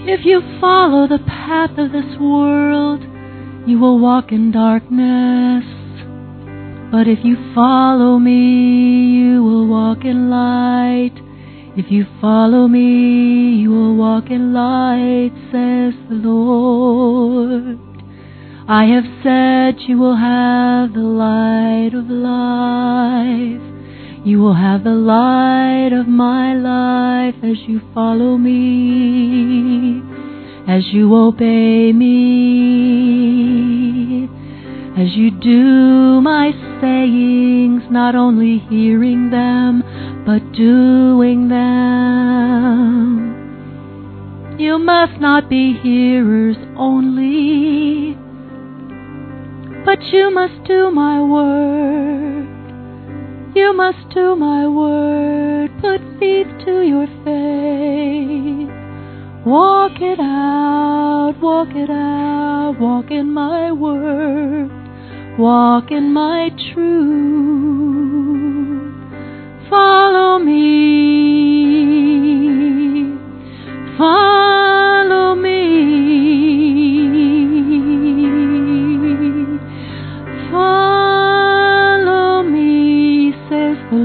If you follow the path of this world, you will walk in darkness. But if you follow me, you will walk in light. If you follow me, you will walk in light, says the Lord. I have said you will have the light of life. You will have the light of my life as you follow me, as you obey me, as you do my sayings, not only hearing them, but doing them. You must not be hearers only, but you must do my word. You must do my word. Put faith to your faith. Walk it out, walk it out. Walk in my word. Walk in my truth. Follow me. Follow me. Follow me, says the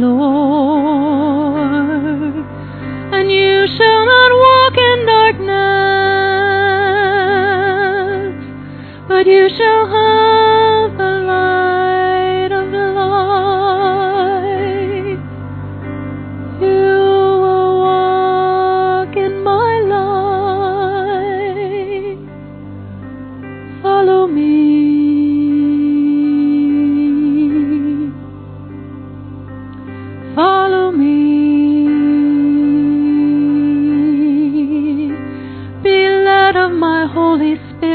Lord, and you shall not walk in darkness, but you shall have the light of life. You will walk in my light. Follow me. Follow me. Be led of my Holy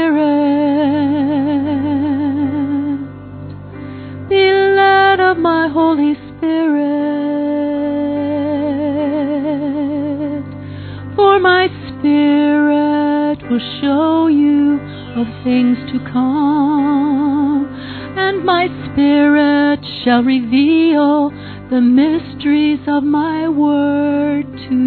Spirit. Be led of my Holy Spirit. For my Spirit will show you of things to come, and my Spirit shall reveal the mysteries of my word to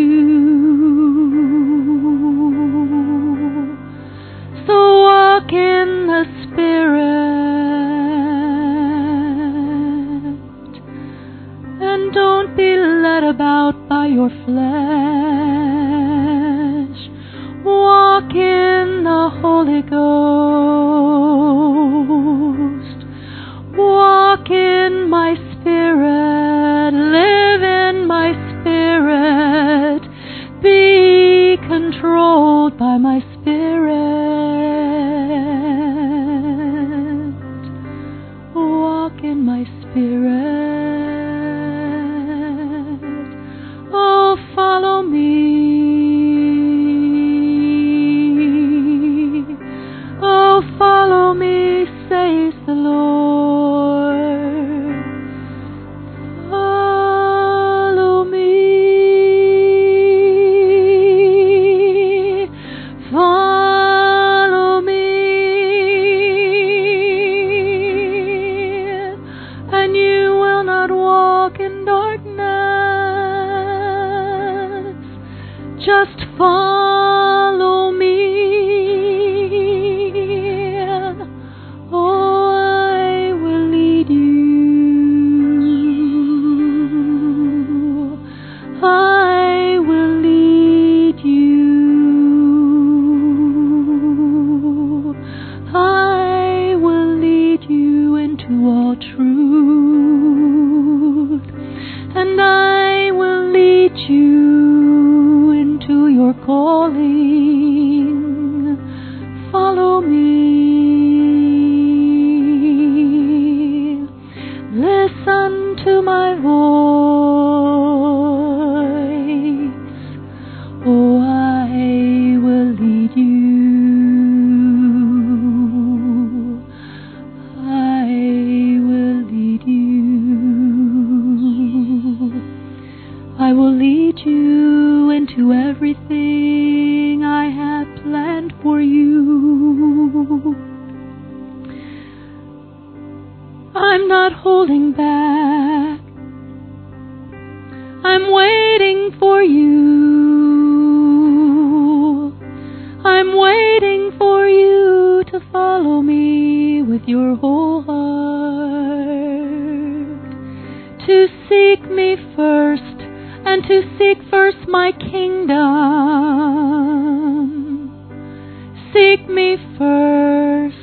you. So walk in the Spirit, and don't be led about by your flesh. Walk in the Holy Ghost. Walk in my Spirit, live in my Spirit, be controlled by my Spirit. Walk in my Spirit. Oh, follow me. Oh, follow me, says the Lord. Follow me. Follow me. And you will not walk in darkness. Just follow me. Oh, I will lead you. I will lead you. I will lead you into all truth. And I will lead you into your calling. Follow me. Listen to my voice. Oh, I will lead you. I will lead you. I will lead you into everything I have planned for you. I'm not holding back. I'm waiting for you. with your whole heart, to seek me first, and to seek first my kingdom. Seek me first,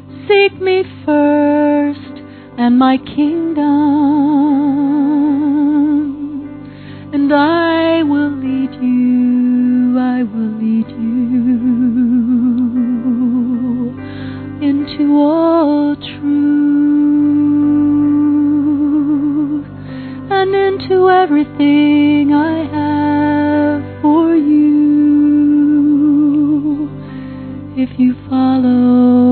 and my kingdom, and I will lead you, into all truth, and into everything I have for you, if you follow.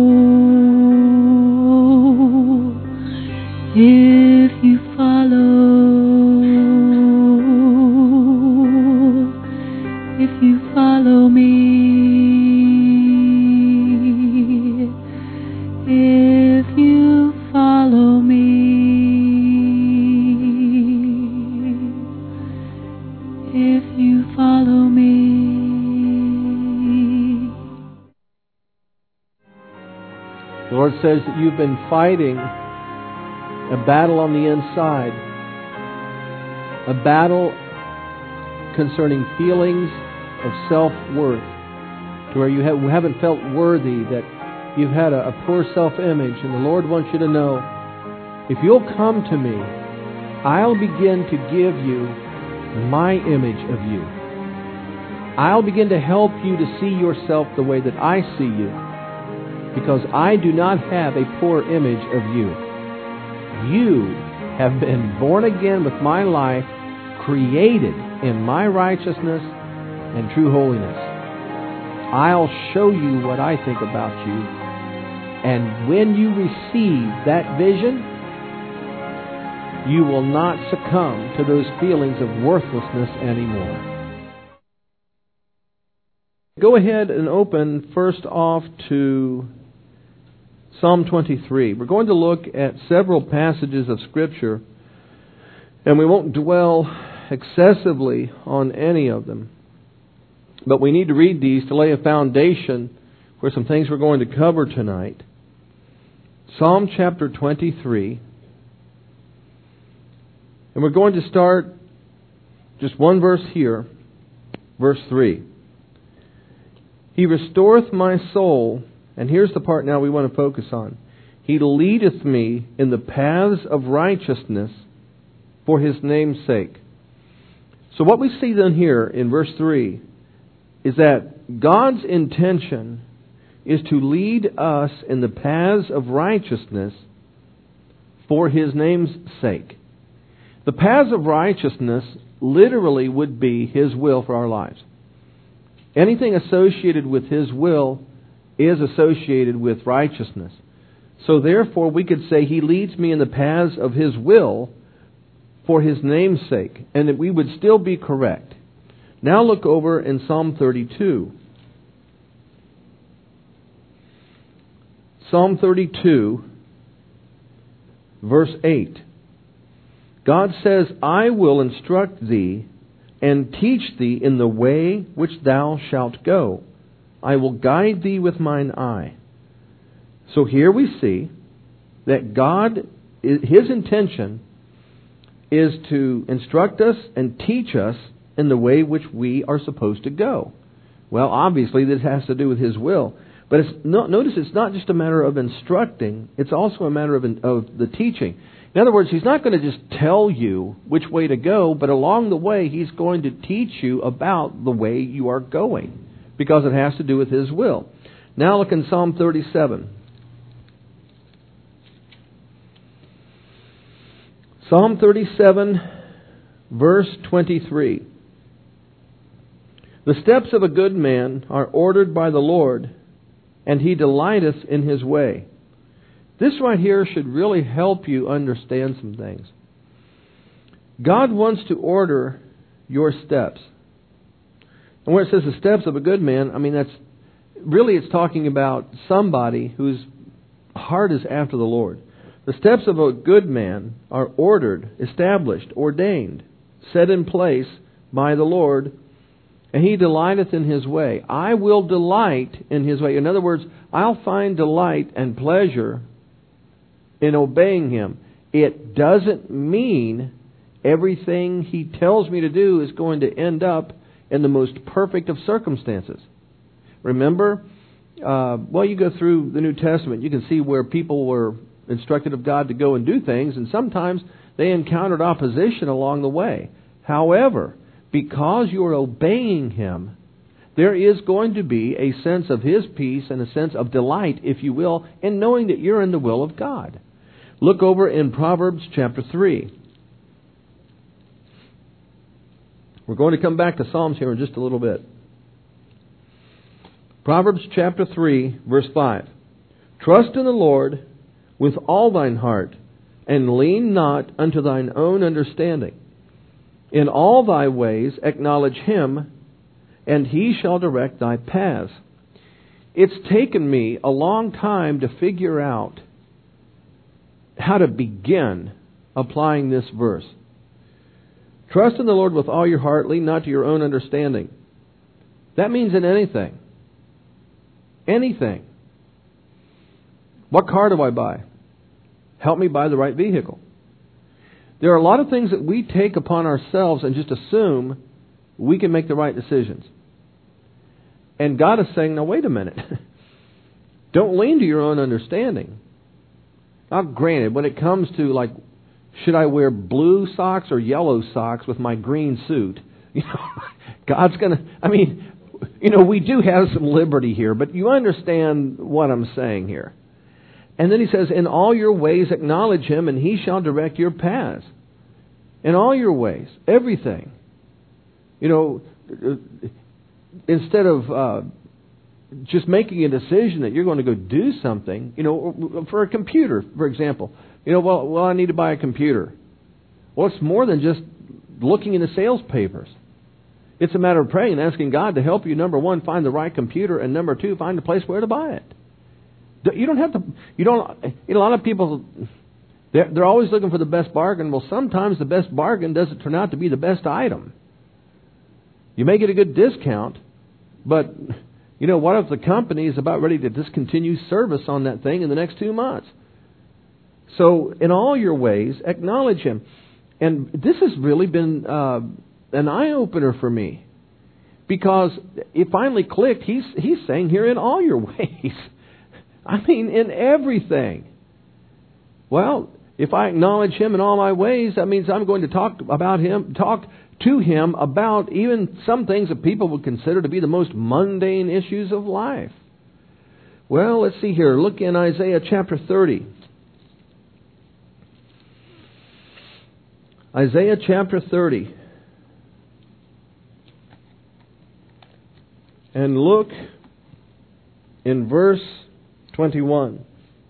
If you follow me, if you follow me, if you follow me. The Lord says that you've been fighting a battle on the inside, a battle concerning feelings of self-worth, to where you haven't felt worthy, that you've had a poor self-image, and the Lord wants you to know, if you'll come to me, I'll begin to give you my image of you. I'll begin to help you to see yourself the way that I see you, because I do not have a poor image of you. You have been born again with my life, created in my righteousness and true holiness. I'll show you what I think about you. And when you receive that vision, you will not succumb to those feelings of worthlessness anymore. Go ahead and open first off to Psalm 23. We're going to look at several passages of Scripture, and we won't dwell excessively on any of them. But we need to read these to lay a foundation for some things we're going to cover tonight. Psalm chapter 23. And we're going to start just one verse here, verse 3. He restoreth my soul. And here's the part now we want to focus on. He leadeth me in the paths of righteousness for His name's sake. So what we see then here in verse 3 is that God's intention is to lead us in the paths of righteousness for His name's sake. The paths of righteousness literally would be His will for our lives. Anything associated with His will is associated with righteousness. So therefore we could say He leads me in the paths of His will for His name's sake, and that we would still be correct. Now look over in Psalm 32. Psalm 32, verse 8. God says, I will instruct thee and teach thee in the way which thou shalt go. I will guide thee with mine eye. So here we see that God, His intention is to instruct us and teach us in the way which we are supposed to go. Well, obviously this has to do with His will. But notice it's not just a matter of instructing, it's also a matter of the teaching. In other words, He's not going to just tell you which way to go, but along the way He's going to teach you about the way you are going, because it has to do with His will. Now look in Psalm 37. Psalm 37, verse 23. The steps of a good man are ordered by the Lord, and He delighteth in His way. This right here should really help you understand some things. God wants to order your steps. And where it says the steps of a good man, I mean, it's talking about somebody whose heart is after the Lord. The steps of a good man are ordered, established, ordained, set in place by the Lord, and He delighteth in His way. I will delight in His way. In other words, I'll find delight and pleasure in obeying Him. It doesn't mean everything He tells me to do is going to end up in the most perfect of circumstances. Remember, you go through the New Testament, you can see where people were instructed of God to go and do things, and sometimes they encountered opposition along the way. However, because you're obeying Him, there is going to be a sense of His peace and a sense of delight, if you will, in knowing that you're in the will of God. Look over in Proverbs chapter 3. We're going to come back to Psalms here in just a little bit. Proverbs chapter 3, verse 5. Trust in the Lord with all thine heart, and lean not unto thine own understanding. In all thy ways acknowledge Him, and He shall direct thy paths. It's taken me a long time to figure out how to begin applying this verse. Trust in the Lord with all your heart, lean not to your own understanding. That means in anything. Anything. What car do I buy? Help me buy the right vehicle. There are a lot of things that we take upon ourselves and just assume we can make the right decisions. And God is saying, now wait a minute. Don't lean to your own understanding. Now granted, when it comes to like, should I wear blue socks or yellow socks with my green suit? God's going to, we do have some liberty here, but you understand what I'm saying here. And then He says, in all your ways acknowledge Him, and He shall direct your paths. In all your ways, everything. Instead of just making a decision that you're going to go do something, for a computer, for example. I need to buy a computer. Well, it's more than just looking in the sales papers. It's a matter of praying and asking God to help you, number one, find the right computer, and number two, find a place where to buy it. You don't have to, a lot of people, they're always looking for the best bargain. Well, sometimes the best bargain doesn't turn out to be the best item. You may get a good discount, but, what if the company is about ready to discontinue service on that thing in the next 2 months? So, in all your ways, acknowledge Him. And this has really been an eye-opener for me. Because it finally clicked. He's saying here, in all your ways. In everything. Well, if I acknowledge Him in all my ways, that means I'm going to talk to Him about even some things that people would consider to be the most mundane issues of life. Well, let's see here. Look in Isaiah chapter 30. Isaiah chapter 30. And look in verse 21.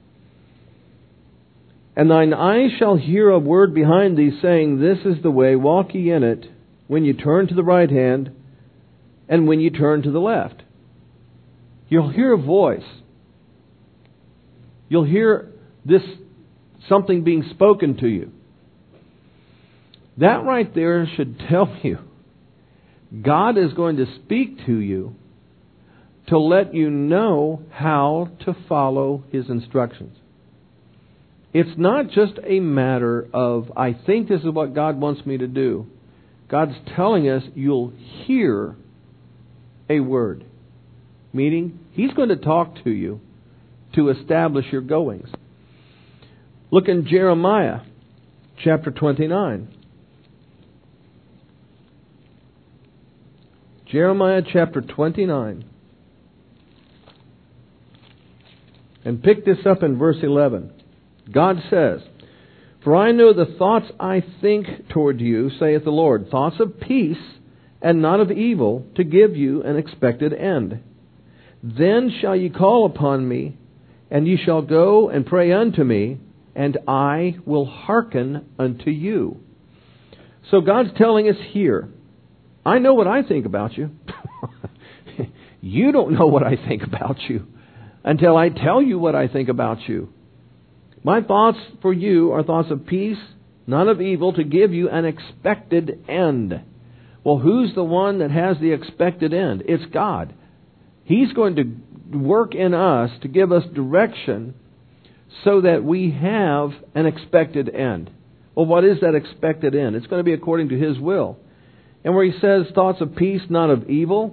And thine eyes shall hear a word behind thee, saying, This is the way, walk ye in it, when you turn to the right hand, and when you turn to the left. You'll hear a voice. You'll hear something being spoken to you. That right there should tell you God is going to speak to you to let you know how to follow His instructions. It's not just a matter of, I think this is what God wants me to do. God's telling us you'll hear a word. Meaning, He's going to talk to you to establish your goings. Look in Jeremiah chapter 29. Jeremiah chapter 29. And pick this up in verse 11. God says, For I know the thoughts I think toward you, saith the Lord, thoughts of peace and not of evil, to give you an expected end. Then shall ye call upon me, and ye shall go and pray unto me, and I will hearken unto you. So God's telling us here, I know what I think about you. You don't know what I think about you until I tell you what I think about you. My thoughts for you are thoughts of peace, not of evil, to give you an expected end. Well, who's the one that has the expected end? It's God. He's going to work in us to give us direction so that we have an expected end. Well, what is that expected end? It's going to be according to His will. And where He says thoughts of peace, not of evil,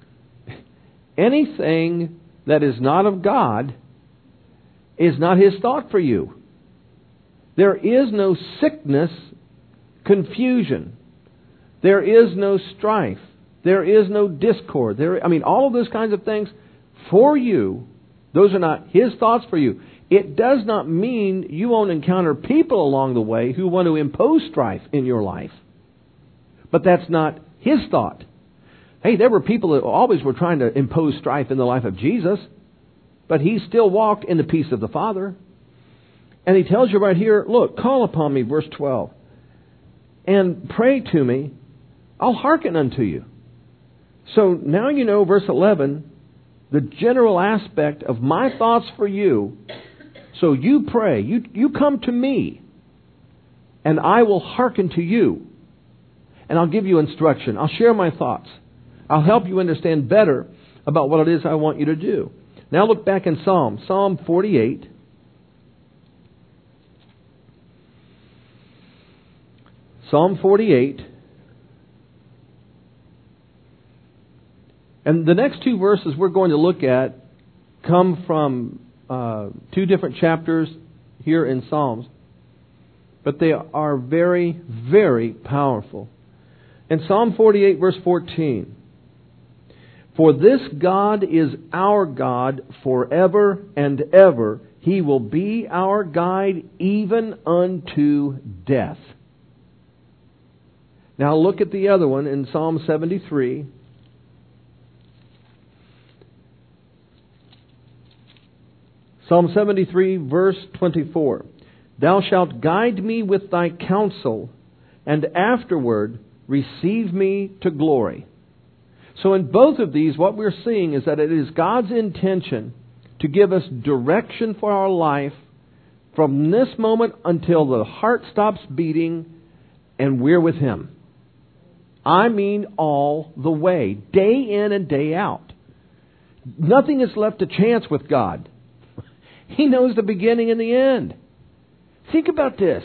anything that is not of God is not His thought for you. There is no sickness, confusion. There is no strife. There is no discord. All of those kinds of things for you, those are not His thoughts for you. It does not mean you won't encounter people along the way who want to impose strife in your life. But that's not His thought. Hey, there were people that always were trying to impose strife in the life of Jesus, but He still walked in the peace of the Father. And He tells you right here, look, call upon me, verse 12, and pray to me, I'll hearken unto you. So now you know, verse 11, the general aspect of my thoughts for you. So you pray, you come to me, and I will hearken to you. And I'll give you instruction. I'll share my thoughts. I'll help you understand better about what it is I want you to do. Now look back in Psalm 48. Psalm 48. And the next two verses we're going to look at come from two different chapters here in Psalms. But they are very, very powerful. In Psalm 48, verse 14, for this God is our God forever and ever. He will be our guide even unto death. Now look at the other one in Psalm 73. Psalm 73, verse 24. Thou shalt guide me with thy counsel, and afterward receive me to glory. So in both of these, what we're seeing is that it is God's intention to give us direction for our life from this moment until the heart stops beating and we're with Him. I mean all the way, day in and day out. Nothing is left to chance with God. He knows the beginning and the end. Think about this.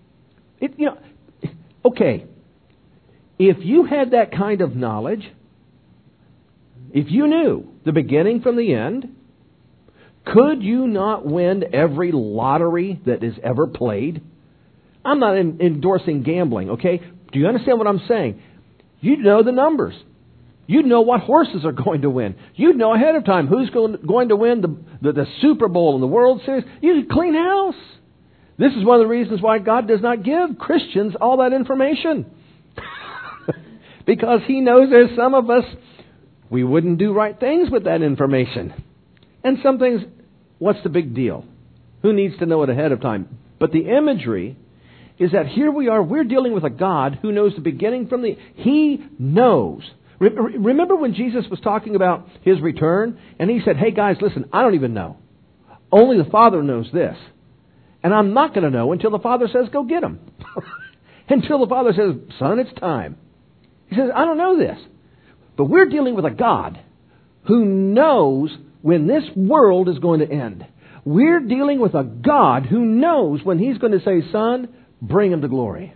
Okay, if you had that kind of knowledge, if you knew the beginning from the end, could you not win every lottery that is ever played? I'm not endorsing gambling, okay? Do you understand what I'm saying? You'd know the numbers. You'd know what horses are going to win. You'd know ahead of time who's going to win the Super Bowl and the World Series. You'd clean house. This is one of the reasons why God does not give Christians all that information. Because He knows there's some of us, we wouldn't do right things with that information. And some things, what's the big deal? Who needs to know it ahead of time? But the imagery is that here we are, we're dealing with a God who knows the beginning from the... He knows. Remember when Jesus was talking about His return? And He said, hey guys, listen, I don't even know. Only the Father knows this. And I'm not going to know until the Father says, go get Him. Until the Father says, son, it's time. He says, I don't know this. But we're dealing with a God who knows when this world is going to end. We're dealing with a God who knows when He's going to say, son, bring Him to glory.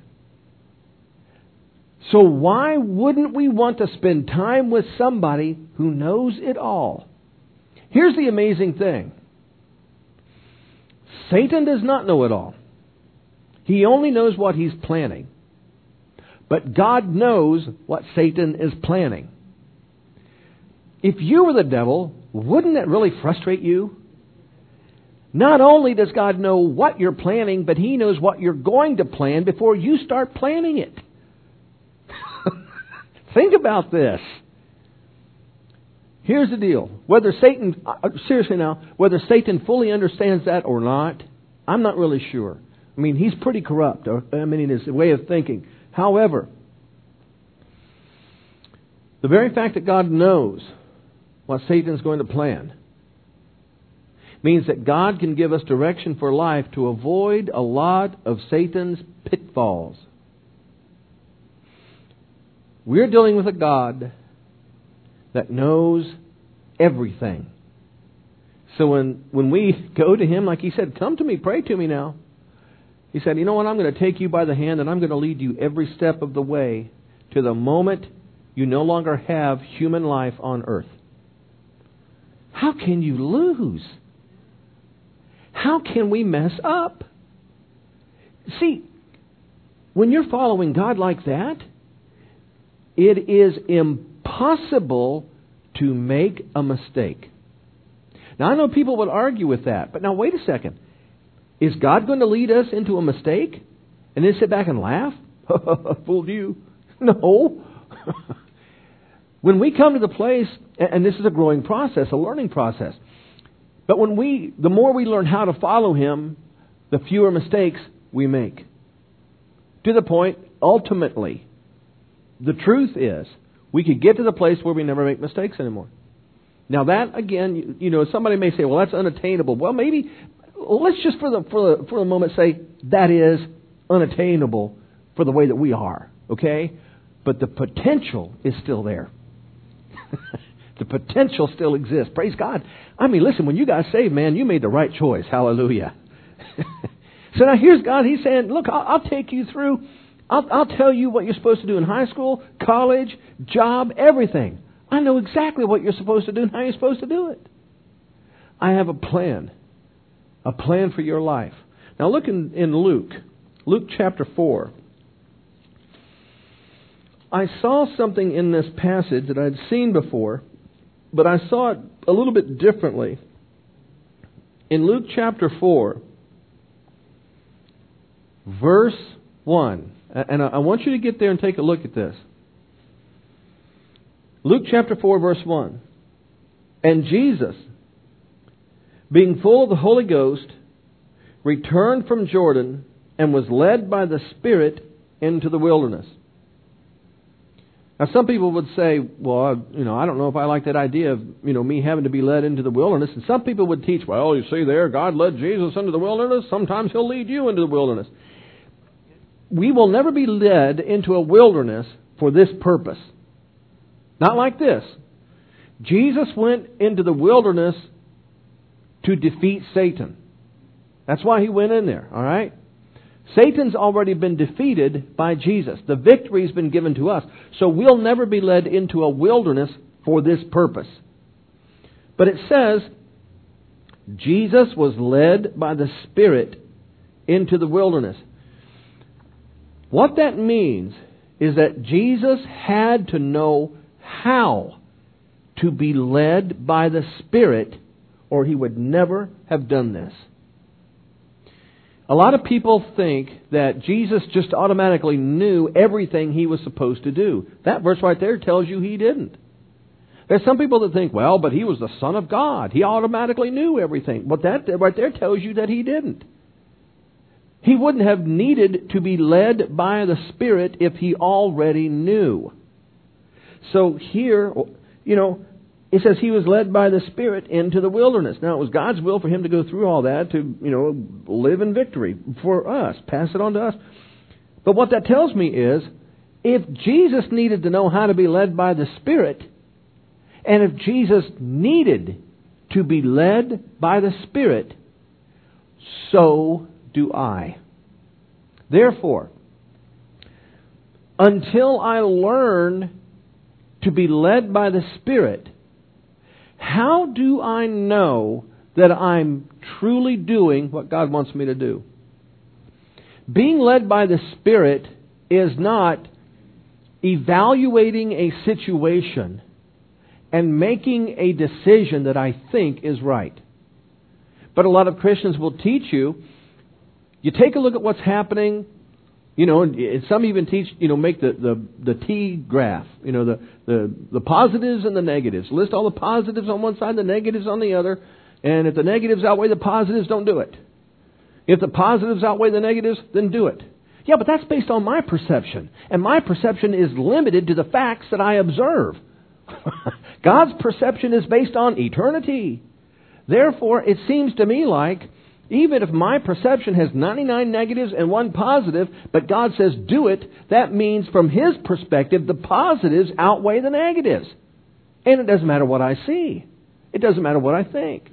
So why wouldn't we want to spend time with somebody who knows it all? Here's the amazing thing. Satan does not know it all. He only knows what he's planning. But God knows what Satan is planning. If you were the devil, wouldn't that really frustrate you? Not only does God know what you're planning, but He knows what you're going to plan before you start planning it. Think about this. Here's the deal. Whether Satan, seriously now, whether Satan fully understands that or not, I'm not really sure. I mean, he's pretty corrupt, in his way of thinking. However, the very fact that God knows what Satan's going to plan means that God can give us direction for life to avoid a lot of Satan's pitfalls. We're dealing with a God that knows everything. So when we go to Him, like He said, come to me, pray to me now. He said, you know what, I'm going to take you by the hand and I'm going to lead you every step of the way to the moment you no longer have human life on earth. How can you lose? How can we mess up? See, when you're following God like that, it is impossible to make a mistake. Now, I know people would argue with that, but now wait a second. Is God going to lead us into a mistake and then sit back and laugh? Fooled you. No. When we come to the place, and this is a growing process, a learning process, but the more we learn how to follow Him, the fewer mistakes we make. To the point, ultimately, the truth is, we could get to the place where we never make mistakes anymore. Now that, again, somebody may say, well, that's unattainable. Well, maybe, let's just for the moment say that is unattainable for the way that we are, okay? But the potential is still there. The potential still exists. Praise God. I mean, listen, when you got saved, man, you made the right choice. Hallelujah. So now here's God. He's saying, look, I'll take you through. I'll tell you what you're supposed to do in high school, college, job, everything. I know exactly what you're supposed to do and how you're supposed to do it. I have a plan for your life. Now look in Luke chapter 4. I saw something in this passage that I'd seen before, but I saw it a little bit differently. In Luke chapter 4, verse 1, and I want you to get there and take a look at this. Luke chapter 4, verse 1. And Jesus, being full of the Holy Ghost, returned from Jordan and was led by the Spirit into the wilderness. Now, some people would say, well, I don't know if I like that idea of, me having to be led into the wilderness. And some people would teach, well, you see there, God led Jesus into the wilderness. Sometimes He'll lead you into the wilderness. We will never be led into a wilderness for this purpose. Not like this. Jesus went into the wilderness to defeat Satan. That's why He went in there, all right? Satan's already been defeated by Jesus. The victory's been given to us. So we'll never be led into a wilderness for this purpose. But it says, Jesus was led by the Spirit into the wilderness. What that means is that Jesus had to know how to be led by the Spirit, or He would never have done this. A lot of people think that Jesus just automatically knew everything He was supposed to do. That verse right there tells you He didn't. There's some people that think, well, but He was the Son of God. He automatically knew everything. But that right there tells you that He didn't. He wouldn't have needed to be led by the Spirit if He already knew. So here, it says He was led by the Spirit into the wilderness. Now, it was God's will for Him to go through all that to, live in victory for us, pass it on to us. But what that tells me is, if Jesus needed to know how to be led by the Spirit, and if Jesus needed to be led by the Spirit, so do I. Therefore, until I learn to be led by the Spirit, how do I know that I'm truly doing what God wants me to do? Being led by the Spirit is not evaluating a situation and making a decision that I think is right. But a lot of Christians will teach you take a look at what's happening, and some even teach, make the T graph, the positives and the negatives. List all the positives on one side, the negatives on the other, and if the negatives outweigh the positives, don't do it. If the positives outweigh the negatives, then do it. Yeah, but that's based on my perception, and my perception is limited to the facts that I observe. God's perception is based on eternity. Therefore, it seems to me like Even if my perception has 99 negatives and 1 positive, but God says do it, that means from His perspective, the positives outweigh the negatives. And it doesn't matter what I see. It doesn't matter what I think.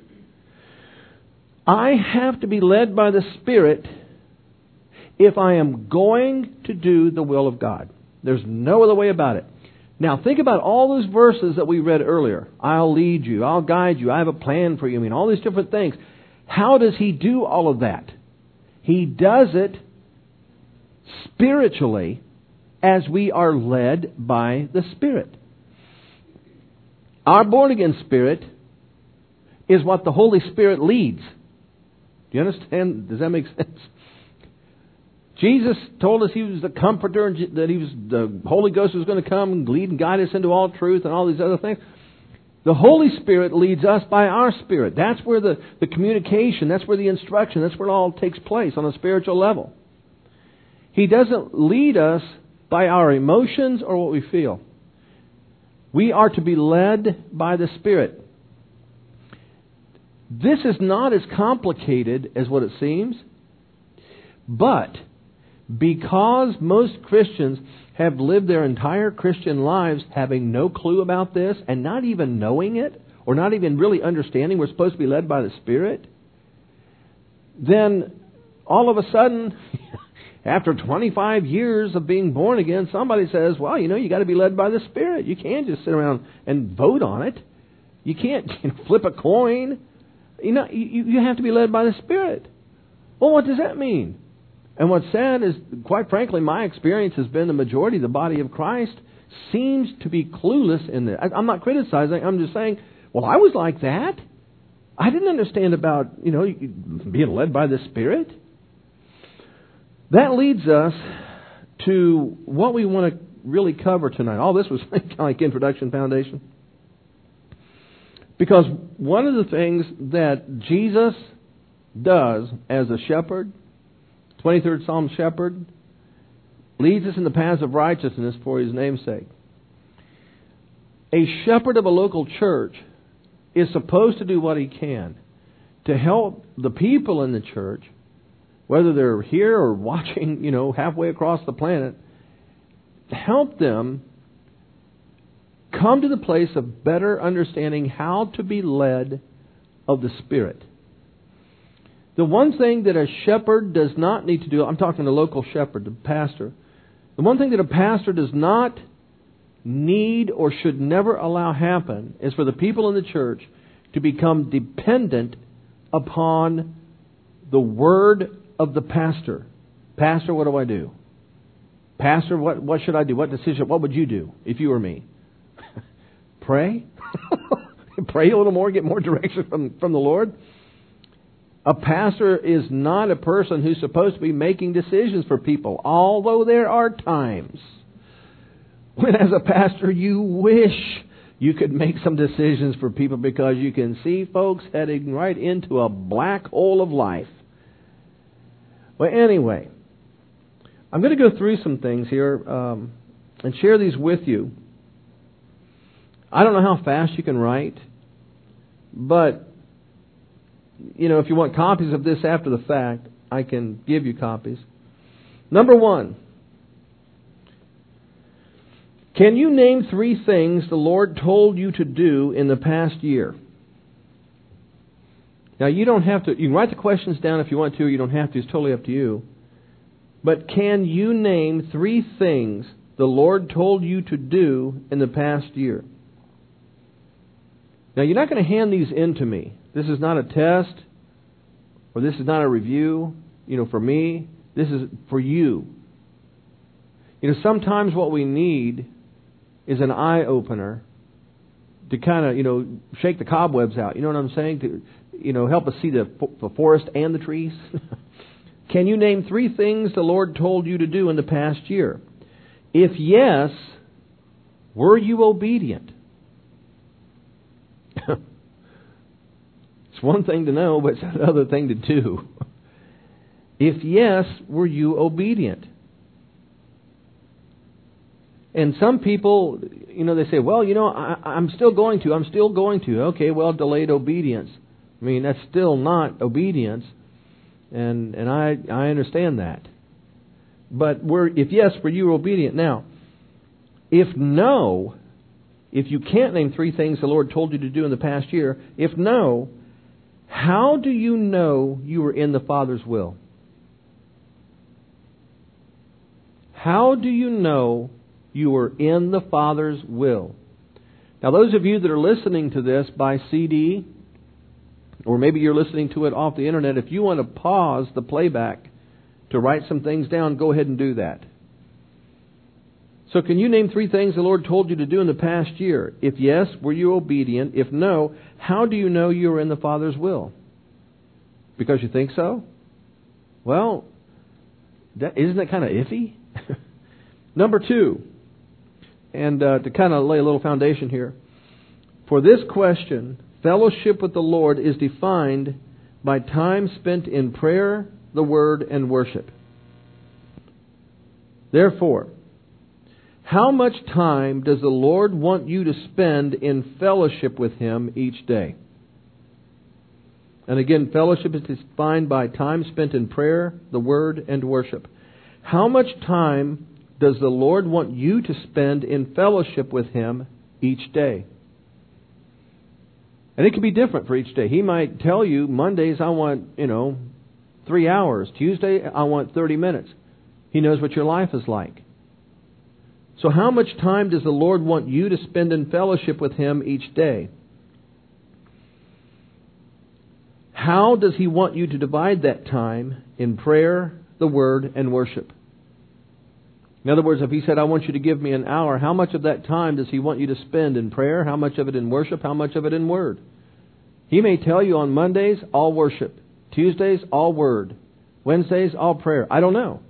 I have to be led by the Spirit if I am going to do the will of God. There's no other way about it. Now, think about all those verses that we read earlier. I'll lead you. I'll guide you. I have a plan for you. I mean, all these different things. How does He do all of that? He does it spiritually as we are led by the Spirit. Our born-again spirit is what the Holy Spirit leads. Do you understand? Does that make sense? Jesus told us He was the Comforter and that He was the Holy Ghost was going to come and lead and guide us into all truth and all these other things. The Holy Spirit leads us by our spirit. That's where the communication, that's where the instruction, that's where it all takes place on a spiritual level. He doesn't lead us by our emotions or what we feel. We are to be led by the Spirit. This is not as complicated as what it seems, but because most Christians have lived their entire Christian lives having no clue about this and not even knowing it or not even really understanding we're supposed to be led by the Spirit, then all of a sudden, after 25 years of being born again, somebody says, well, you got to be led by the Spirit. You can't just sit around and vote on it. You can't flip a coin. You have to be led by the Spirit. Well, what does that mean? And what's sad is, quite frankly, my experience has been the majority of the body of Christ seems to be clueless in this. I'm not criticizing. I'm just saying, well, I was like that. I didn't understand about, being led by the Spirit. That leads us to what we want to really cover tonight. All this was kind of like introduction foundation. Because one of the things that Jesus does as a shepherd, 23rd Psalm shepherd, leads us in the paths of righteousness for His name's sake. A shepherd of a local church is supposed to do what he can to help the people in the church, whether they're here or watching, halfway across the planet, help them come to the place of better understanding how to be led of the Spirit. The one thing that a shepherd does not need to do, I'm talking the local shepherd, the pastor, the one thing that a pastor does not need or should never allow happen is for the people in the church to become dependent upon the word of the pastor. Pastor, what do I do? Pastor, what should I do? What decision? What would you do if you were me? Pray? Pray a little more, get more direction from the Lord? A pastor is not a person who's supposed to be making decisions for people, although there are times when as a pastor you wish you could make some decisions for people because you can see folks heading right into a black hole of life. Well, anyway, I'm going to go through some things here and share these with you. I don't know how fast you can write, but if you want copies of this after the fact, I can give you copies. Number 1. Can you name 3 things the Lord told you to do in the past year? Now, you don't have to. You can write the questions down if you want to, or you don't have to. It's totally up to you. But can you name 3 things the Lord told you to do in the past year? Now, you're not going to hand these in to me. This is not a test, or this is not a review, for me. This is for you. Sometimes what we need is an eye-opener to kind of, shake the cobwebs out. You know what I'm saying? To, help us see the forest and the trees. Can you name 3 things the Lord told you to do in the past year? If yes, were you obedient? It's one thing to know, but it's another thing to do. If yes, were you obedient? And some people, they say, well, I'm still going to. Okay, well, delayed obedience. I mean, that's still not obedience. And I understand that. But if yes, were you obedient? Now, if no, if you can't name 3 things the Lord told you to do in the past year, if no, how do you know you were in the Father's will? How do you know you were in the Father's will? Now, those of you that are listening to this by CD, or maybe you're listening to it off the internet, if you want to pause the playback to write some things down, go ahead and do that. So can you name 3 things the Lord told you to do in the past year? If yes, were you obedient? If no, how do you know you were in the Father's will? Because you think so? Well, isn't that kind of iffy? Number 2, and to kind of lay a little foundation here, for this question, fellowship with the Lord is defined by time spent in prayer, the Word, and worship. Therefore, how much time does the Lord want you to spend in fellowship with Him each day? And again, fellowship is defined by time spent in prayer, the Word, and worship. How much time does the Lord want you to spend in fellowship with Him each day? And it can be different for each day. He might tell you, Mondays I want, 3 hours. Tuesday I want 30 minutes. He knows what your life is like. So how much time does the Lord want you to spend in fellowship with Him each day? How does He want you to divide that time in prayer, the Word, and worship? In other words, if He said, I want you to give me an hour, how much of that time does He want you to spend in prayer? How much of it in worship? How much of it in Word? He may tell you on Mondays, all worship. Tuesdays, all Word. Wednesdays, all prayer. I don't know.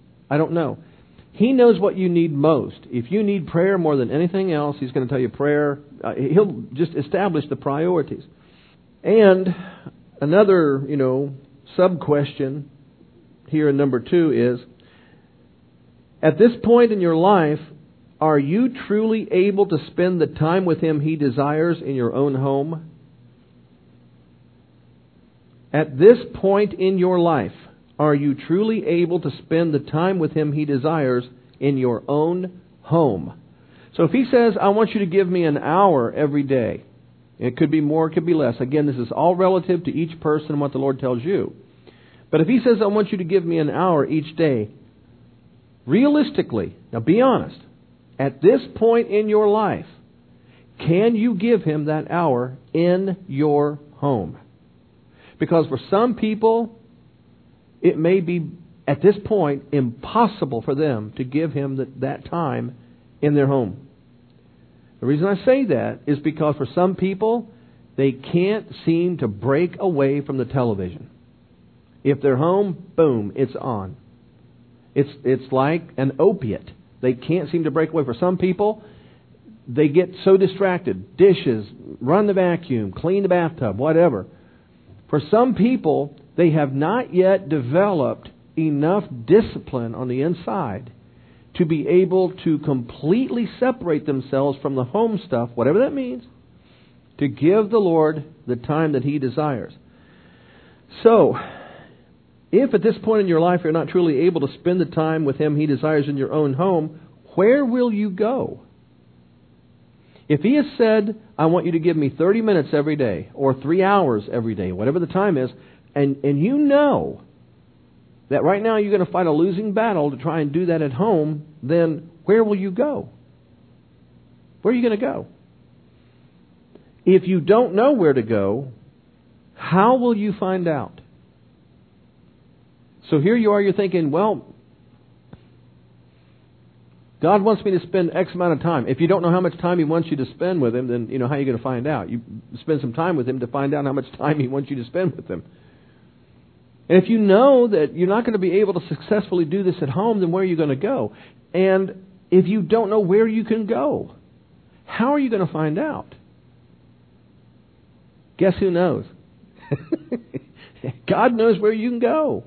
He knows what you need most. If you need prayer more than anything else, He's going to tell you prayer. He'll just establish the priorities. And another, sub-question here in number 2 is, at this point in your life, are you truly able to spend the time with Him He desires in your own home? At this point in your life, are you truly able to spend the time with Him He desires in your own home? So if He says, I want you to give me an hour every day, it could be more, it could be less. Again, this is all relative to each person and what the Lord tells you. But if He says, I want you to give me an hour each day, realistically, now be honest, at this point in your life, can you give Him that hour in your home? Because for some people, it may be, at this point, impossible for them to give Him that time in their home. The reason I say that is because for some people, they can't seem to break away from the television. If they're home, boom, it's on. It's like an opiate. They can't seem to break away. For some people, they get so distracted. Dishes, run the vacuum, clean the bathtub, whatever. For some people, they have not yet developed enough discipline on the inside to be able to completely separate themselves from the home stuff, whatever that means, to give the Lord the time that He desires. So, if at this point in your life you're not truly able to spend the time with Him He desires in your own home, where will you go? If He has said, I want you to give me 30 minutes every day, or 3 hours every day, whatever the time is, and you know that right now you're going to fight a losing battle to try and do that at home, then where will you go? Where are you going to go? If you don't know where to go, how will you find out? So here you are, you're thinking, well, God wants me to spend X amount of time. If you don't know how much time He wants you to spend with Him, then how are you going to find out? You spend some time with Him to find out how much time He wants you to spend with Him. And if you know that you're not going to be able to successfully do this at home, then where are you going to go? And if you don't know where you can go, how are you going to find out? Guess who knows? God knows where you can go.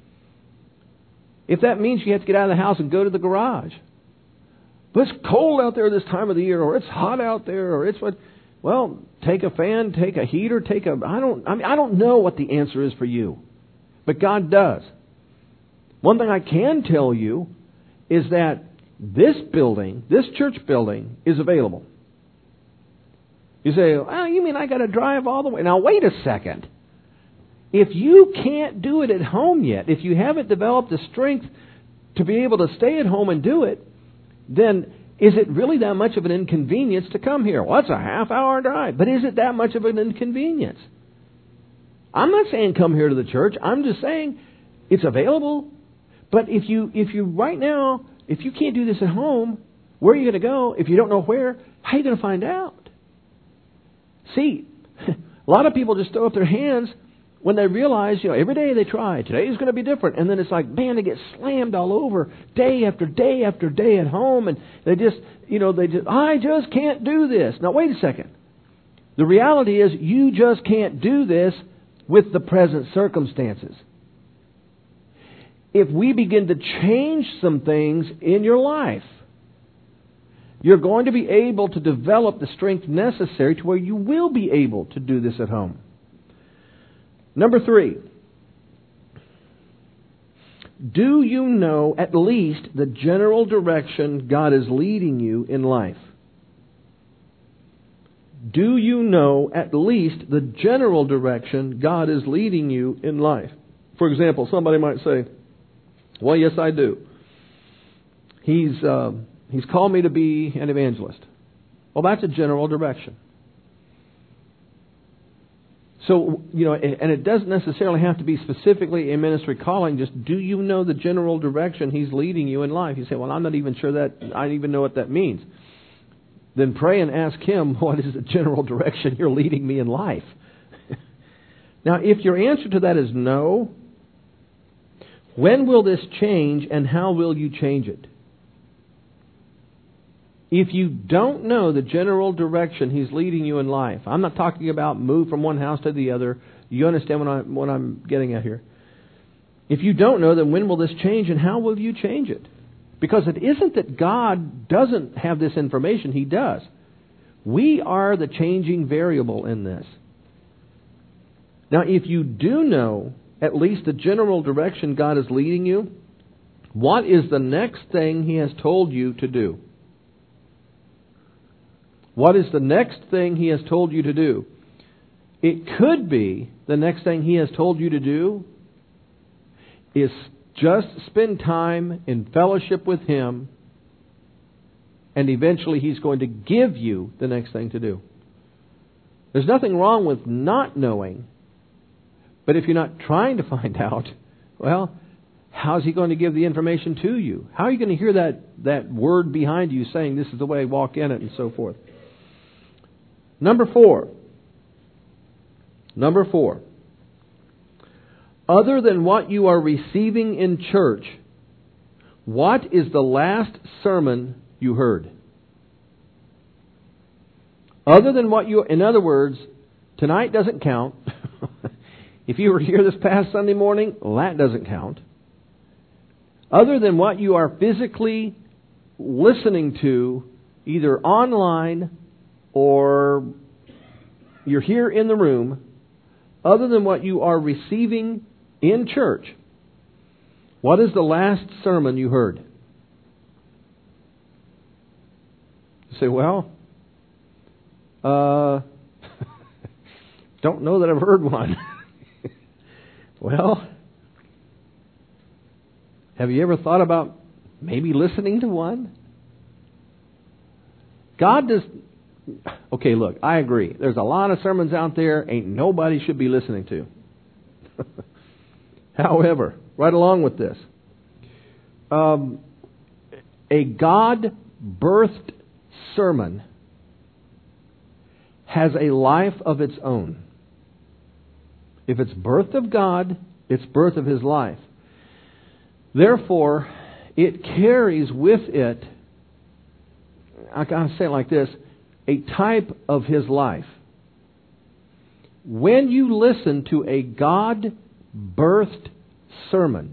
If that means you have to get out of the house and go to the garage. But it's cold out there this time of the year, or it's hot out there, or it's what... Well, take a fan, take a heater, I don't know what the answer is for you. But God does. One thing I can tell you is that this building, this church building, is available. You say, oh, you mean I got to drive all the way? Now, wait a second. If you can't do it at home yet, if you haven't developed the strength to be able to stay at home and do it, then is it really that much of an inconvenience to come here? Well, it's a half-hour drive, but is it that much of an inconvenience? I'm not saying come here to the church. I'm just saying it's available. But if you right now, if you can't do this at home, where are you going to go? If you don't know where, how are you going to find out? See, a lot of people just throw up their hands when they realize, every day they try. Today is going to be different. And then it's like, man, they get slammed all over day after day after day at home. And they just, I just can't do this. Now, wait a second. The reality is you just can't do this with the present circumstances. If we begin to change some things in your life, you're going to be able to develop the strength necessary to where you will be able to do this at home. Number 3. Do you know at least the general direction God is leading you in life? Do you know at least the general direction God is leading you in life? For example, somebody might say, well, yes, I do. He's called me to be an evangelist. Well, that's a general direction. So, and it doesn't necessarily have to be specifically a ministry calling. Just, do you know the general direction He's leading you in life? You say, well, I'm not even sure that I even know what that means. Then pray and ask Him, what is the general direction you're leading me in life? Now, if your answer to that is no, when will this change and how will you change it? If you don't know the general direction He's leading you in life, I'm not talking about move from one house to the other. You understand what I'm getting at here? If you don't know, then when will this change and how will you change it? Because it isn't that God doesn't have this information. He does. We are the changing variable in this. Now, if you do know at least the general direction God is leading you, what is the next thing He has told you to do? What is the next thing He has told you to do? It could be the next thing He has told you to do is just spend time in fellowship with Him, and eventually He's going to give you the next thing to do. There's nothing wrong with not knowing, but if you're not trying to find out, well, how's He going to give the information to you? How are you going to hear that word behind you saying this is the way, walk in it, and so forth? Number 4. Other than what you are receiving in church, what is the last sermon you heard? Other than what you, in other words, tonight doesn't count. If you were here this past Sunday morning, that doesn't count. Other than what you are physically listening to, either online or you're here in the room, other than what you are receiving in church, what is the last sermon you heard? You say, well, don't know that I've heard one. Well, have you ever thought about maybe listening to one? God does... Okay, look, I agree. There's a lot of sermons out there ain't nobody should be listening to. However, right along with this, a God-birthed sermon has a life of its own. If it's birthed of God, it's birth of His life. Therefore, it carries with it, I gotta say it like this, a type of His life. When you listen to a God-birthed sermon,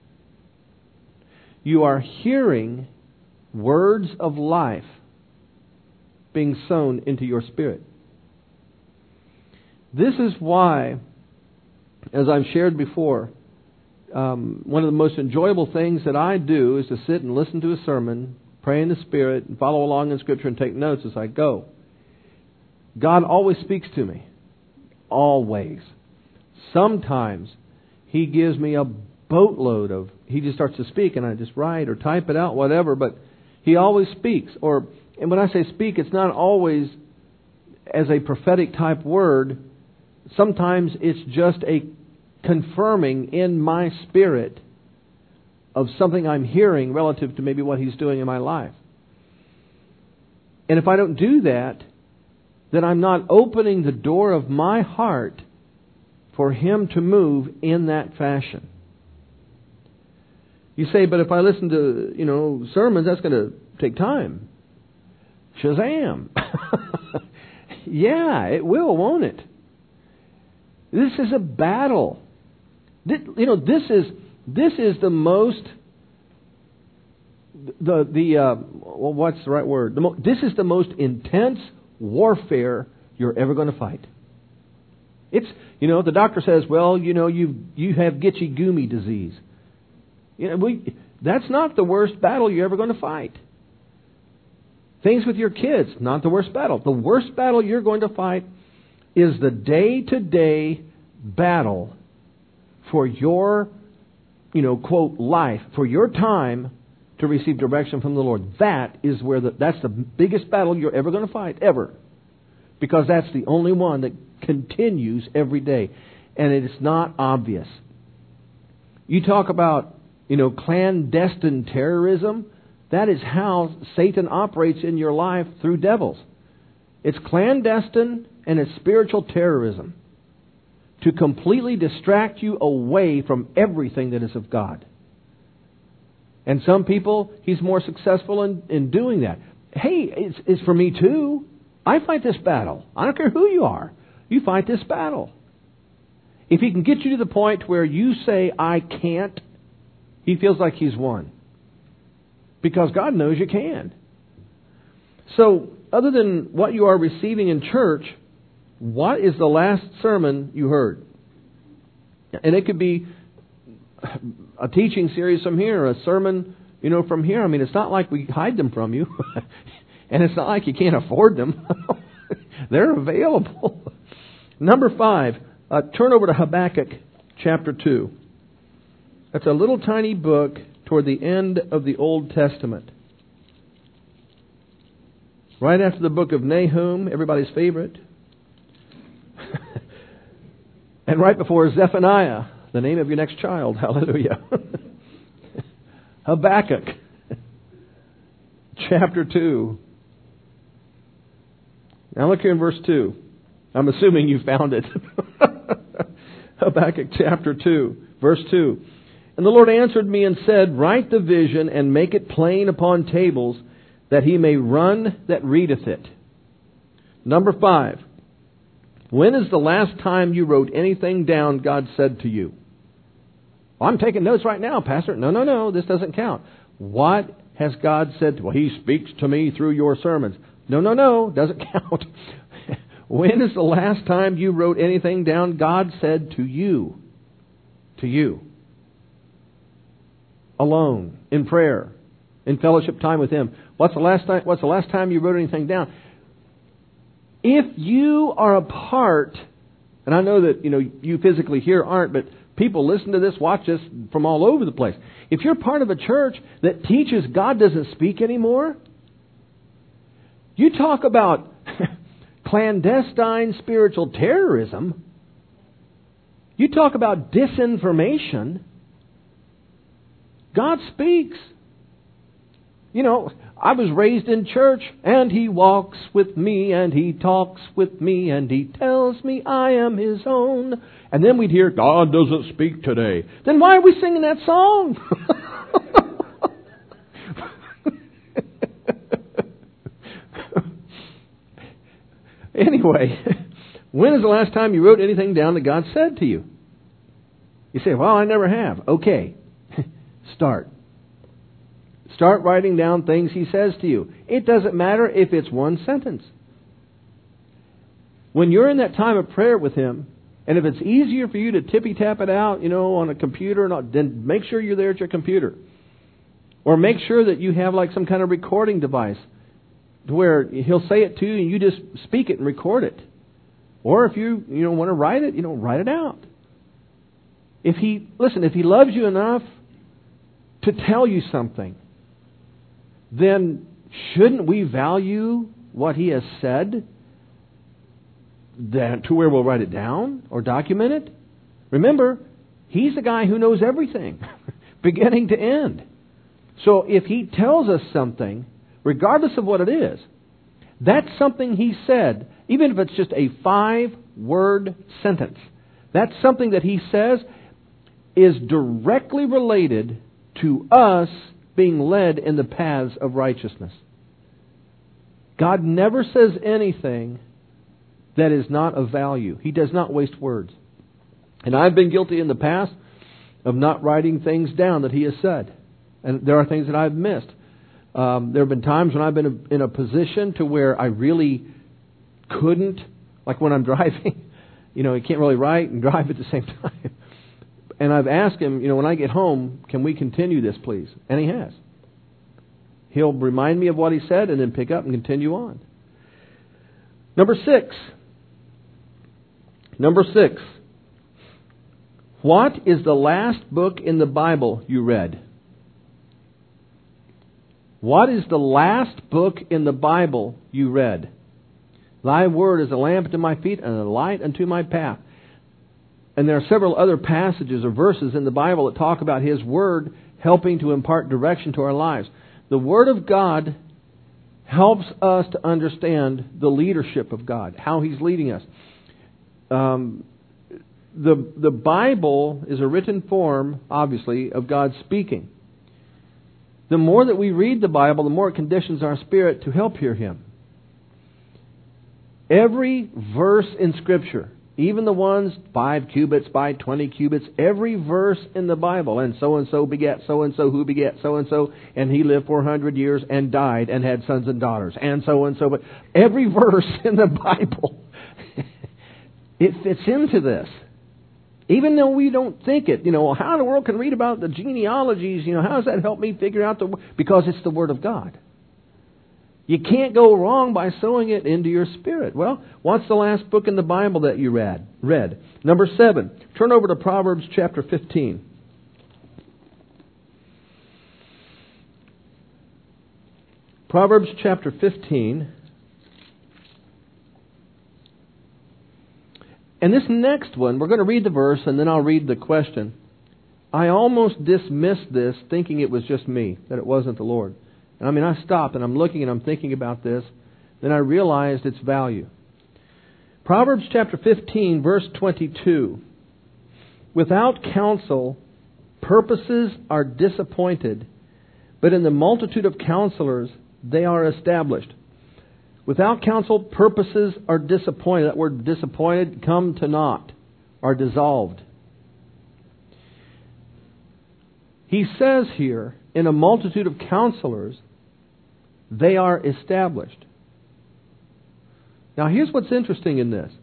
you are hearing words of life being sown into your spirit. This is why, as I've shared before, one of the most enjoyable things that I do is to sit and listen to a sermon, pray in the Spirit, and follow along in Scripture and take notes as I go. God always speaks to me. Always. Sometimes He gives me a boatload of... He just starts to speak and I just write or type it out, whatever, but He always speaks. And when I say speak, it's not always as a prophetic type word. Sometimes it's just a confirming in my spirit of something I'm hearing relative to maybe what He's doing in my life. And if I don't do that, then I'm not opening the door of my heart for Him to move in that fashion. You say, but if I listen to, sermons, that's going to take time. Shazam! Yeah, it will, won't it? This is a battle. This is the most... what's the right word? This is the most intense warfare you're ever going to fight. It's, the doctor says, well, you have Gitchy-Gummy disease. That's not the worst battle you're ever going to fight. Things with your kids, not the worst battle. The worst battle you're going to fight is the day-to-day battle for your, quote, life, for your time to receive direction from the Lord. That is that's the biggest battle you're ever going to fight, ever. Because that's the only one that continues every day. And it is not obvious. You talk about, clandestine terrorism. That is how Satan operates in your life through devils. It's clandestine and it's spiritual terrorism. To completely distract you away from everything that is of God. And some people, he's more successful in doing that. Hey, it's for me too. I fight this battle. I don't care who you are. You fight this battle. If he can get you to the point where you say, I can't, he feels like he's won. Because God knows you can. So, other than what you are receiving in church, what is the last sermon you heard? And it could be a teaching series from here, a sermon, from here. I mean, it's not like we hide them from you. And it's not like you can't afford them. They're available. Number 5, turn over to Habakkuk chapter 2. That's a little tiny book toward the end of the Old Testament. Right after the book of Nahum, everybody's favorite. And right before Zephaniah, the name of your next child. Hallelujah. Habakkuk chapter 2. Now look here in verse 2. I'm assuming you found it. Habakkuk chapter 2, verse 2. And the Lord answered me and said, write the vision and make it plain upon tables, that he may run that readeth it. Number 5. When is the last time you wrote anything down God said to you? Well, I'm taking notes right now, Pastor. No, this doesn't count. What has God said? Well, He speaks to me through your sermons. No, doesn't count. When is the last time you wrote anything down God said to you? To you. Alone, in prayer, in fellowship time with Him. What's the last time you wrote anything down? If you are a part, and I know that you physically here aren't, but people listen to this, watch this from all over the place. If you're part of a church that teaches God doesn't speak anymore, you talk about clandestine spiritual terrorism. You talk about disinformation. God speaks. I was raised in church, and He walks with me, and He talks with me, and He tells me I am His own. And then we'd hear, God doesn't speak today. Then why are we singing that song? Anyway, when is the last time you wrote anything down that God said to you? You say, well, I never have. Okay, start. Start writing down things He says to you. It doesn't matter if it's one sentence. When you're in that time of prayer with Him, And if it's easier for you to tippy-tap it out, on a computer, then make sure you're there at your computer. Or make sure that you have like some kind of recording device to where He'll say it to you and you just speak it and record it. Or if you want to write it, write it out. If He loves you enough to tell you something, then shouldn't we value what He has said to where we'll write it down or document it? Remember, He's the guy who knows everything, beginning to end. So if He tells us something, regardless of what it is, that's something He said, even if it's just a 5-word sentence. That's something that He says is directly related to us being led in the paths of righteousness. God never says anything that is not of value. He does not waste words. And I've been guilty in the past of not writing things down that He has said. And there are things that I've missed. There have been times when I've been in a position to where I really couldn't, like when I'm driving, you can't really write and drive at the same time. And I've asked Him, when I get home, can we continue this, please? And He has. He'll remind me of what He said and then pick up and continue on. Number 6. What is the last book in the Bible you read? What is the last book in the Bible you read? Thy word is a lamp unto my feet and a light unto my path. And there are several other passages or verses in the Bible that talk about His word helping to impart direction to our lives. The Word of God helps us to understand the leadership of God, how He's leading us. The Bible is a written form, obviously, of God speaking. The more that we read the Bible, the more it conditions our spirit to help hear Him. Every verse in Scripture, even the ones 5 cubits by 20 cubits, every verse in the Bible, and so begat so-and-so, who begat so-and-so, and he lived 400 years and died and had sons and daughters, and so-and-so. But every verse in the Bible, it fits into this. Even though we don't think it, how in the world can read about the genealogies, how does that help me figure out because it's the Word of God. You can't go wrong by sowing it into your spirit. Well, what's the last book in the Bible that you read? Number 7. Turn over to Proverbs chapter 15. Proverbs chapter 15. And this next one, we're going to read the verse and then I'll read the question. I almost dismissed this thinking it was just me, that it wasn't the Lord. And I stopped and I'm looking and I'm thinking about this. Then I realized its value. Proverbs chapter 15, verse 22. Without counsel, purposes are disappointed, but in the multitude of counselors, they are established. Without counsel, purposes are disappointed. That word disappointed, come to naught, are dissolved. He says here, in a multitude of counselors, they are established. Now here's what's interesting in this.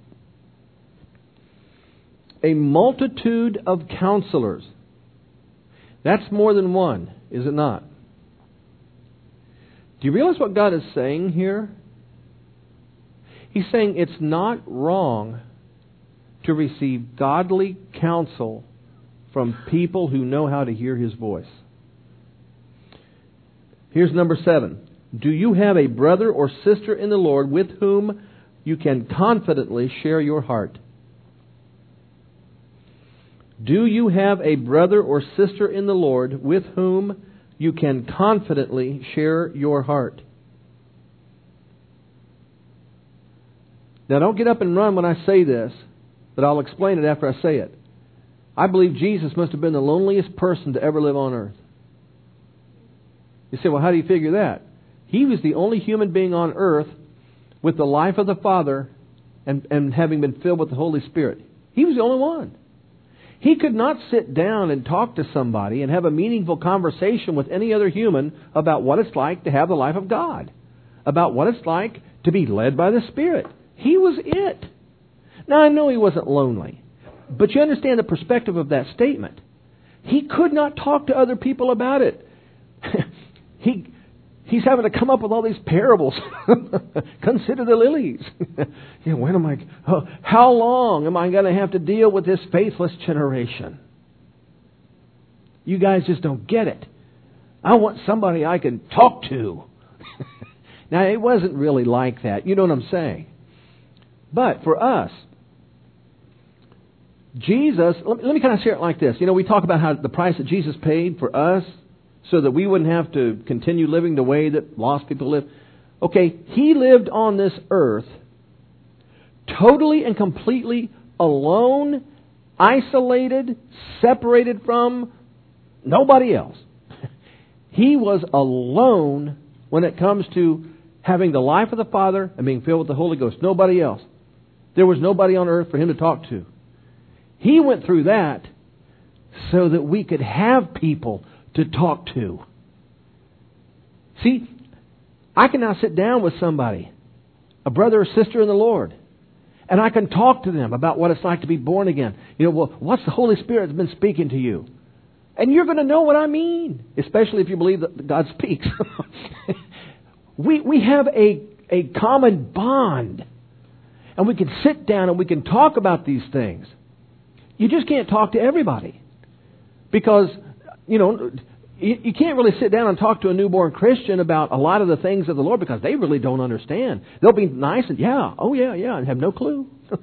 A multitude of counselors. That's more than one, is it not? Do you realize what God is saying here? He's saying it's not wrong to receive godly counsel from people who know how to hear His voice. Here's number 7. Do you have a brother or sister in the Lord with whom you can confidently share your heart? Do you have a brother or sister in the Lord with whom you can confidently share your heart? Now don't get up and run when I say this, but I'll explain it after I say it. I believe Jesus must have been the loneliest person to ever live on earth. You say, well, how do you figure that? He was the only human being on earth with the life of the Father and having been filled with the Holy Spirit. He was the only one. He could not sit down and talk to somebody and have a meaningful conversation with any other human about what it's like to have the life of God, about what it's like to be led by the Spirit. He was it. Now, I know he wasn't lonely. But you understand the perspective of that statement. He could not talk to other people about it. He's having to come up with all these parables. Consider the lilies. How long am I going to have to deal with this faithless generation? You guys just don't get it. I want somebody I can talk to. Now, it wasn't really like that. You know what I'm saying? But for us, Jesus, let me kind of share it like this. We talk about how the price that Jesus paid for us so that we wouldn't have to continue living the way that lost people live. Okay, He lived on this earth totally and completely alone, isolated, separated from nobody else. He was alone when it comes to having the life of the Father and being filled with the Holy Ghost. Nobody else. There was nobody on earth for Him to talk to. He went through that so that we could have people to talk to. See, I can now sit down with somebody, a brother or sister in the Lord, and I can talk to them about what it's like to be born again. What's the Holy Spirit that's been speaking to you? And you're going to know what I mean, especially if you believe that God speaks. We have a common bond, and we can sit down and we can talk about these things. You just can't talk to everybody because, you can't really sit down and talk to a newborn Christian about a lot of the things of the Lord because they really don't understand. They'll be nice and, and have no clue.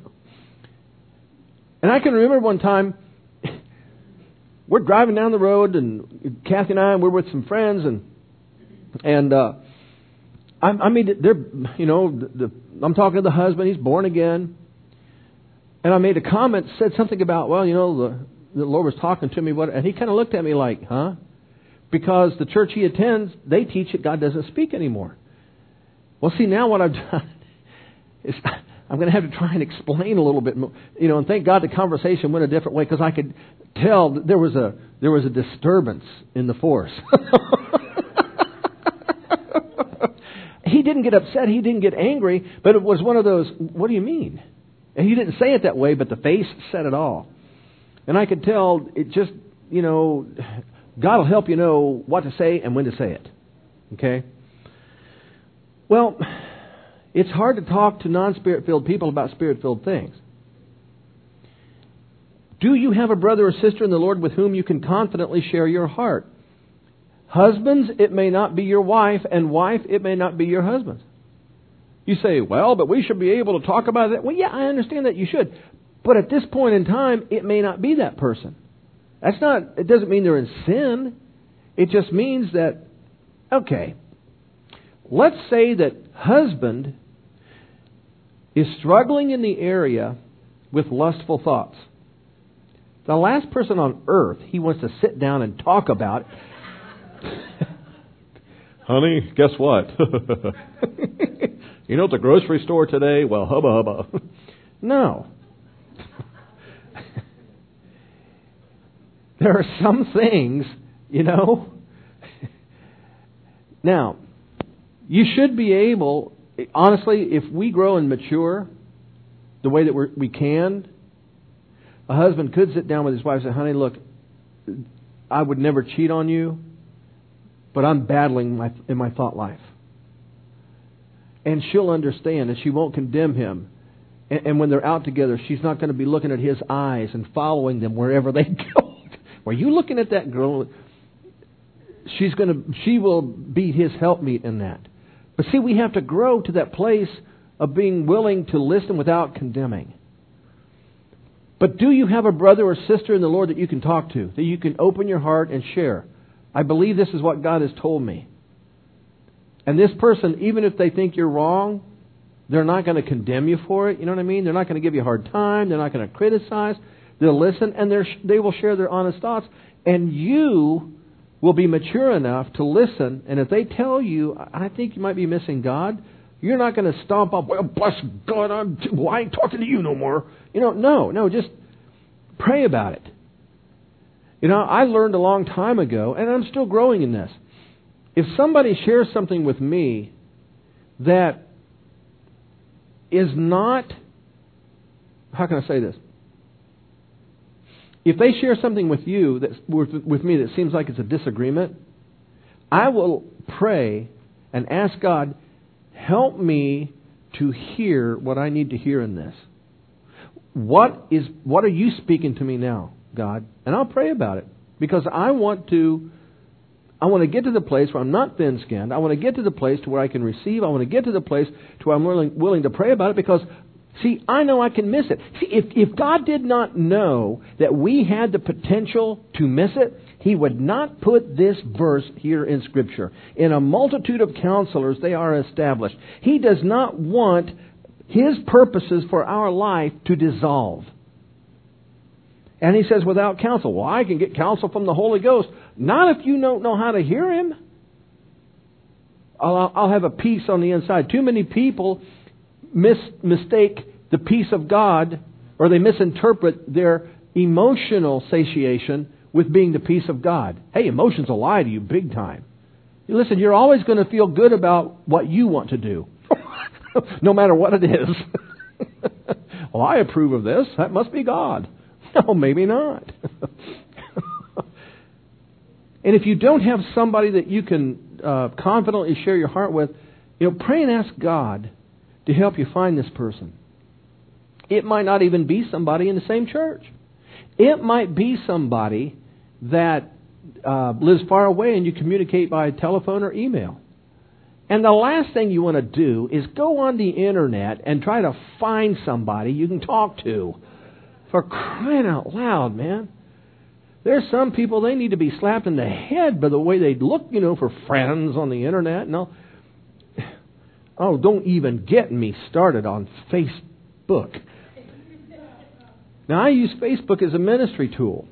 And I can remember one time, we're driving down the road, and Kathy and I, we're with some friends, and I'm talking to the husband. He's born again, and I made a comment, said something about, the Lord was talking to me, and he kind of looked at me like, huh? Because the church he attends, they teach that God doesn't speak anymore. Well, see, now what I've done is I'm going to have to try and explain a little bit more. And thank God the conversation went a different way because I could tell that there was a disturbance in the force. He didn't get upset. He didn't get angry. But it was one of those, what do you mean? And he didn't say it that way, but the face said it all. And I could tell it just, God will help you know what to say and when to say it. Okay? Well, it's hard to talk to non-Spirit-filled people about Spirit-filled things. Do you have a brother or sister in the Lord with whom you can confidently share your heart? Husbands, it may not be your wife, and wife, it may not be your husband. You say, well, but we should be able to talk about it. Well, yeah, I understand that you should. But at this point in time, it may not be that person. It doesn't mean they're in sin. It just means that, okay, let's say that husband is struggling in the area with lustful thoughts. The last person on earth he wants to sit down and talk about, honey, guess what? At the grocery store today? Well, hubba hubba. No. There are some things, Now, you should be able, honestly, if we grow and mature the way that we can, a husband could sit down with his wife and say, honey, look, I would never cheat on you, but I'm battling in my thought life. And she'll understand, and she won't condemn him. And when they're out together, she's not going to be looking at his eyes and following them wherever they go. Were you looking at that girl? She will be his helpmeet in that. But see, we have to grow to that place of being willing to listen without condemning. But do you have a brother or sister in the Lord that you can talk to, that you can open your heart and share? I believe this is what God has told me. And this person, even if they think you're wrong, they're not going to condemn you for it. You know what I mean? They're not going to give you a hard time. They're not going to criticize. They'll listen, and they will share their honest thoughts. And you will be mature enough to listen. And if they tell you, I think you might be missing God, you're not going to stomp up, well, bless God, I ain't talking to you no more. No, just pray about it. I learned a long time ago, and I'm still growing in this. If somebody shares something with me that is not, how can I say this? if they share something with you that's with me that seems like it's a disagreement, I will pray and ask God, help me to hear what I need to hear in this. What are you speaking to me now, God? And I'll pray about it, because I want to get to the place where I'm not thin-skinned. I want to get to the place to where I can receive. I want to get to the place to where I'm willing to pray about it, because, see, I know I can miss it. See, if God did not know that we had the potential to miss it, He would not put this verse here in Scripture. In a multitude of counselors, they are established. He does not want His purposes for our life to dissolve. And He says, without counsel. Well, I can get counsel from the Holy Ghost. Not if you don't know how to hear Him. I'll have a peace on the inside. Too many people mistake the peace of God, or they misinterpret their emotional satiation with being the peace of God. Hey, emotions will lie to you big time. Listen, you're always going to feel good about what you want to do, no matter what it is. Well, I approve of this. That must be God. No, maybe not. And if you don't have somebody that you can confidently share your heart with, pray and ask God to help you find this person. It might not even be somebody in the same church. It might be somebody that lives far away and you communicate by telephone or email. And the last thing you want to do is go on the internet and try to find somebody you can talk to. For crying out loud, man. There's some people, they need to be slapped in the head by the way they look, for friends on the internet. No. Oh, don't even get me started on Facebook. Now, I use Facebook as a ministry tool.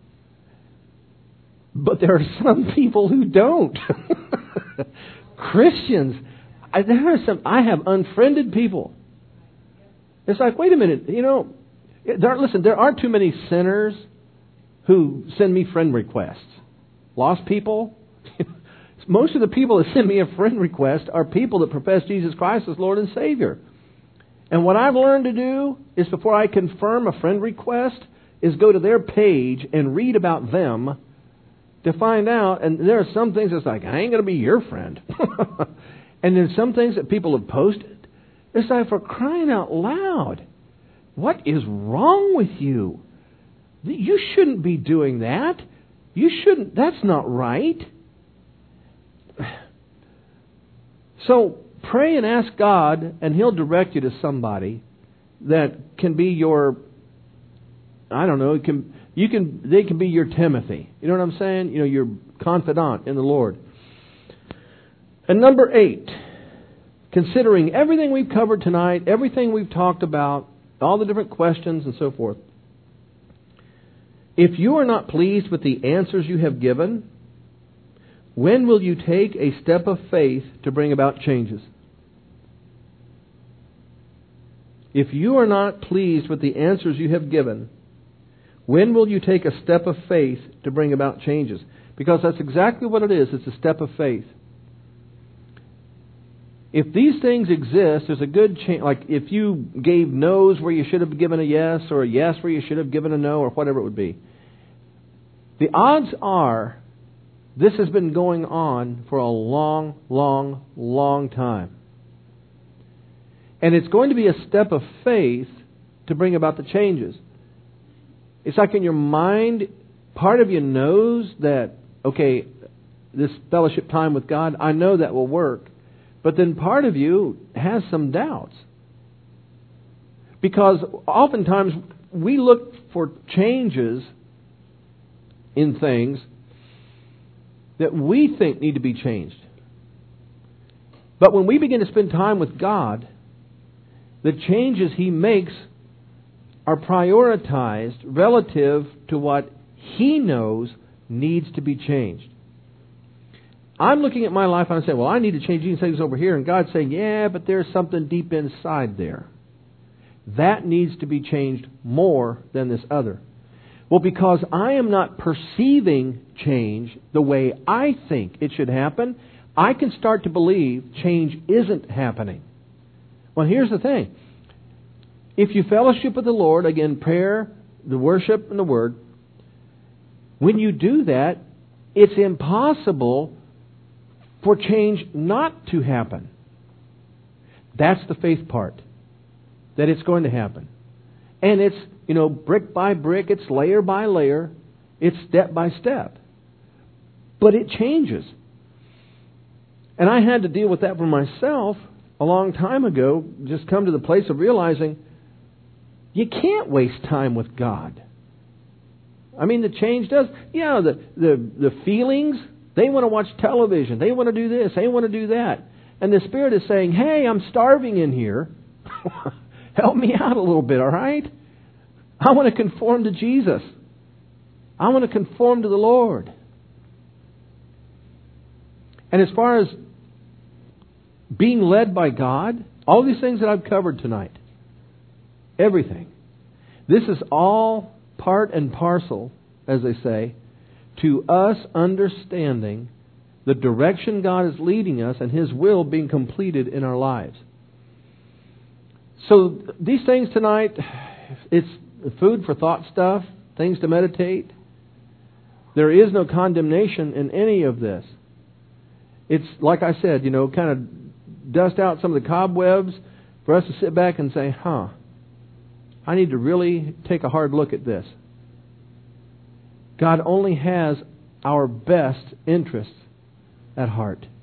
But there are some people who don't. Christians. I have unfriended people. It's like, wait a minute, there aren't too many sinners who send me friend requests. Lost people. Most of the people that send me a friend request are people that profess Jesus Christ as Lord and Savior. And what I've learned to do is, before I confirm a friend request, is go to their page and read about them to find out. And there are some things that's like, I ain't going to be your friend. And then some things that people have posted, it's like, for crying out loud, what is wrong with you? You shouldn't be doing that. You shouldn't. That's not right. So pray and ask God, and He'll direct you to somebody that can be your, I don't know, they can be your Timothy. You know what I'm saying? Your confidant in the Lord. And number 8, considering everything we've covered tonight, everything we've talked about, all the different questions and so forth, if you are not pleased with the answers you have given, when will you take a step of faith to bring about changes? If you are not pleased with the answers you have given, when will you take a step of faith to bring about changes? Because that's exactly what it is. It's a step of faith. If these things exist, there's a good chance, like if you gave no's where you should have given a yes, or a yes where you should have given a no, or whatever it would be. The odds are this has been going on for a long, long, long time. And it's going to be a step of faith to bring about the changes. It's like in your mind, part of you knows that, okay, this fellowship time with God, I know that will work. But then part of you has some doubts. Because oftentimes we look for changes in things that we think need to be changed. But when we begin to spend time with God, the changes He makes are prioritized relative to what He knows needs to be changed. I'm looking at my life and I say, well, I need to change these things over here. And God's saying, yeah, but there's something deep inside there. That needs to be changed more than this other. Well, because I am not perceiving change the way I think it should happen, I can start to believe change isn't happening. Well, here's the thing. If you fellowship with the Lord, again, prayer, the worship, and the Word, When you do that, it's impossible for change not to happen. That's the faith part. That it's going to happen. And it's, brick by brick, it's layer by layer, it's step by step. But it changes. And I had to deal with that for myself a long time ago, just come to the place of realizing you can't waste time with God. I mean, the change does. The feelings, they want to watch television. They want to do this. They want to do that. And the Spirit is saying, hey, I'm starving in here. Help me out a little bit, all right? I want to conform to Jesus. I want to conform to the Lord. And as far as being led by God, all these things that I've covered tonight, everything, this is all part and parcel, as they say, to us understanding the direction God is leading us and His will being completed in our lives. So these things tonight, it's food for thought stuff, things to meditate. There is no condemnation in any of this. It's, like I said, kind of dust out some of the cobwebs for us to sit back and say, I need to really take a hard look at this. God only has our best interests at heart.